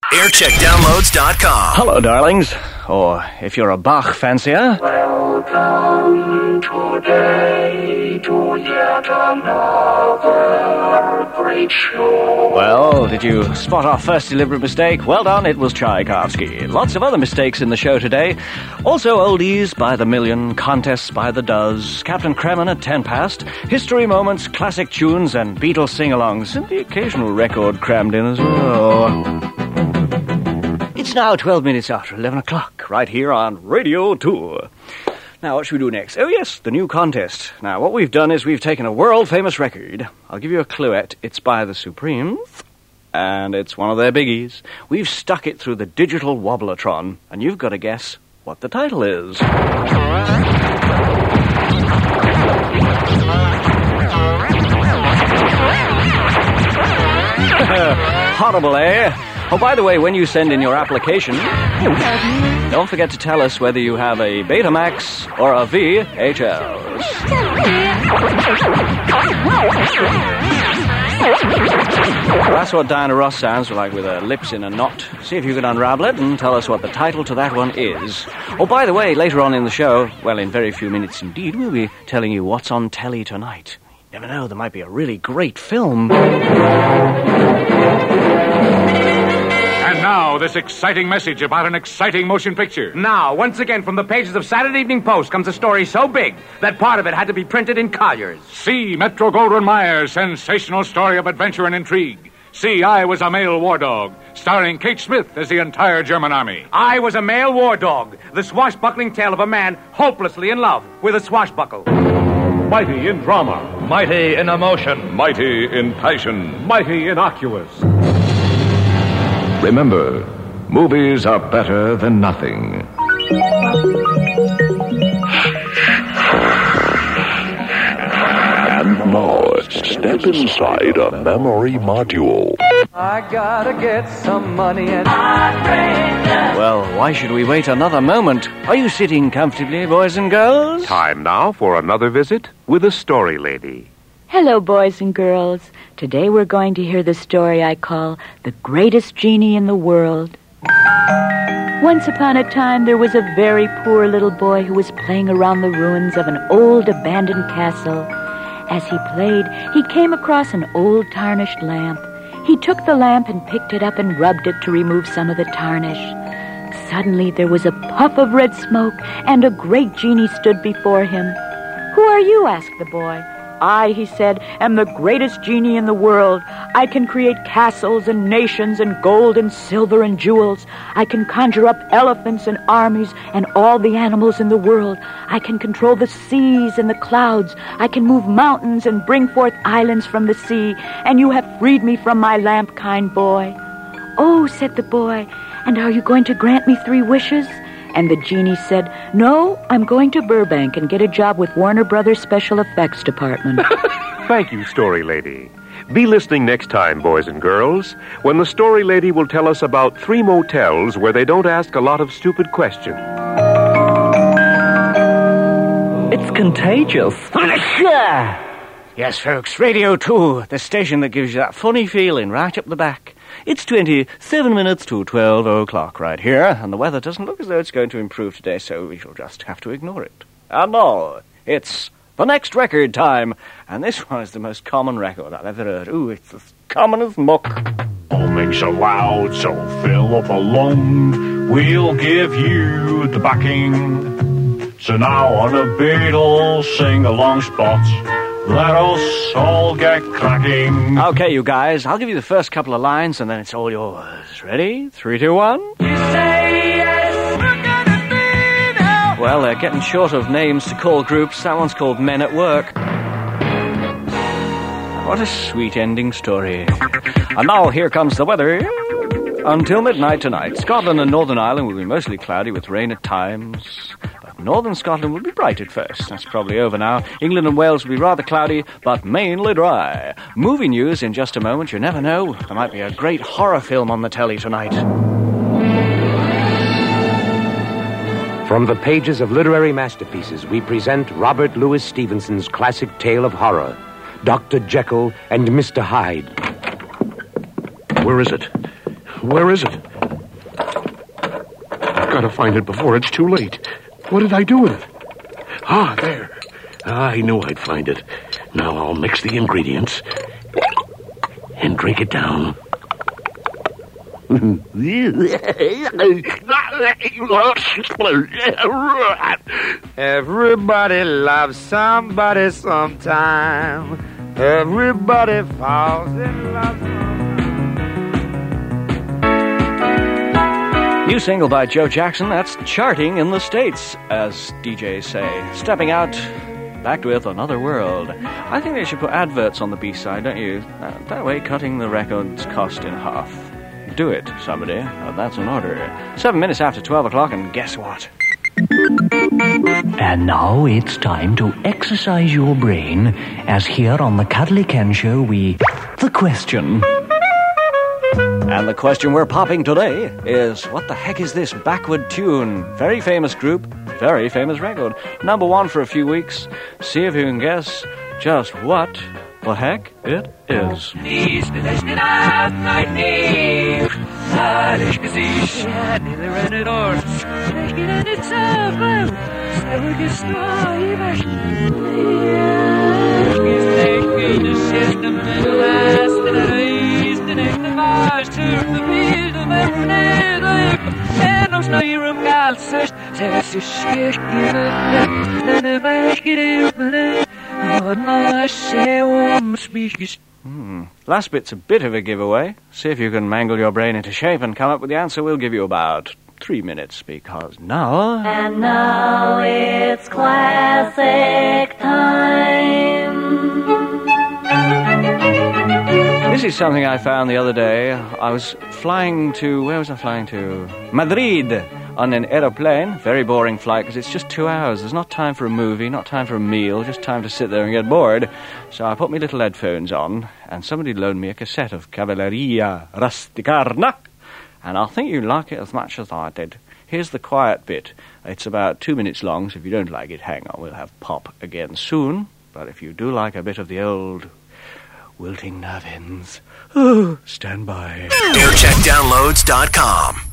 aircheckdownloads.com. Hello, darlings. Or if you're a Bach fancier. Welcome today to yet another great show. Well, did you spot our first deliberate mistake? Well done, it was Tchaikovsky. Lots of other mistakes in the show today. Also oldies by the million, contests by the dozen, Captain Kremen at 10 past, history moments, classic tunes, and Beatles sing-alongs, and the occasional record crammed in as well. It's now 12 minutes after 11 o'clock, right here on Radio 2. Now, what should we do next? Oh, yes, the new contest. Now, what we've done is we've taken a world-famous record. I'll give you a cluette. It's by the Supremes, and it's one of their biggies. We've stuck it through the digital wobbletron, and you've got to guess what the title is. Horrible, eh? Oh, by the way, when you send in your application, don't forget to tell us whether you have a Betamax or a VHS. That's what Diana Ross sounds like with her lips in a knot. See if you can unravel it and tell us what the title to that one is. Oh, by the way, later on in the show, well, in very few minutes indeed, we'll be telling you what's on telly tonight. You never know, there might be a really great film. And now, this exciting message about an exciting motion picture. Now, once again, from the pages of Saturday Evening Post comes a story so big that part of it had to be printed in Collier's. See Metro-Goldwyn-Mayer's sensational story of adventure and intrigue. See I Was a Male War Dog, starring Kate Smith as the entire German army. I Was a Male War Dog, the swashbuckling tale of a man hopelessly in love with a swashbuckle. Mighty in drama. Mighty in emotion. Mighty in passion. Mighty innocuous. Remember, movies are better than nothing. And now, step inside a memory module. I gotta get some money and Well, why should we wait another moment? Are you sitting comfortably, boys and girls? Time now for another visit with the Story Lady. Hello, boys and girls. Today we're going to hear the story I call The Greatest Genie in the World. Once upon a time, there was a very poor little boy who was playing around the ruins of an old abandoned castle. As he played, he came across an old tarnished lamp. He took the lamp and picked it up and rubbed it to remove some of the tarnish. Suddenly, there was a puff of red smoke, and a great genie stood before him. "Who are you?" asked the boy. "I," he said, "am the greatest genie in the world. I can create castles and nations and gold and silver and jewels. I can conjure up elephants and armies and all the animals in the world. I can control the seas and the clouds. I can move mountains and bring forth islands from the sea. And you have freed me from my lamp, kind boy." "Oh," said the boy, "and are you going to grant me 3 wishes?" And the genie said, "No, I'm going to Burbank and get a job with Warner Brothers Special Effects Department." Thank you, Story Lady. Be listening next time, boys and girls, when the Story Lady will tell us about 3 motels where they don't ask a lot of stupid questions. It's contagious. Yes, folks, Radio 2, the station that gives you that funny feeling right up the back. It's 27 minutes to 12 o'clock right here, and the weather doesn't look as though it's going to improve today, so we shall just have to ignore it. And now, it's the next record time, and this one is the most common record I've ever heard. Ooh, it's as common as muck. All makes a loud, so fill up a lung. We'll give you the backing. So now on a Beatles sing-along spot, let us all get cracking. Okay, you guys, I'll give you the first couple of lines, and then it's all yours. Ready? 3, 2, 1. you say yes, we're gonna be now. Well, they're getting short of names to call groups. That one's called Men at Work. What a sweet ending story. And now here comes the weather. Until midnight tonight, Scotland and Northern Ireland will be mostly cloudy with rain at times. But northern Scotland will be bright at first. That's probably over now. England and Wales will be rather cloudy, but mainly dry. Movie news in just a moment. You never know. There might be a great horror film on the telly tonight. From the pages of literary masterpieces, we present Robert Louis Stevenson's classic tale of horror, Dr. Jekyll and Mr. Hyde. Where is it? Where is it? I've got to find it before it's too late. What did I do with it? Ah, there. I knew I'd find it. Now I'll mix the ingredients and drink it down. Everybody loves somebody sometime. Everybody falls in love. New single by Joe Jackson, that's charting in the States, as DJs say. Stepping out, backed with Another World. I think they should put adverts on the B-side, don't you? That way, cutting the record's cost in half. Do it, somebody. That's an order. 7 minutes after 12 o'clock, and guess what? And now it's time to exercise your brain, as here on the Cuddly Ken Show The question. And the question we're popping today is, what the heck is this backward tune? Very famous group, very famous record. Number one for a few weeks. See if you can guess just what the heck it is. Last bit's a bit of a giveaway. See if you can mangle your brain into shape and come up with the answer. We'll give you about 3 minutes, because now... And now it's classic time. This is something I found the other day. I was flying to... Where was I flying to? Madrid, on an aeroplane. Very boring flight, because it's just 2 hours. There's not time for a movie, not time for a meal, just time to sit there and get bored. So I put my little headphones on, and somebody loaned me a cassette of Cavalleria Rusticarna, and I think you'd like it as much as I did. Here's the quiet bit. It's about 2 minutes long, so if you don't like it, hang on. We'll have pop again soon. But if you do like a bit of the old wilting nerve ends, stand by. AirCheckDownloads.com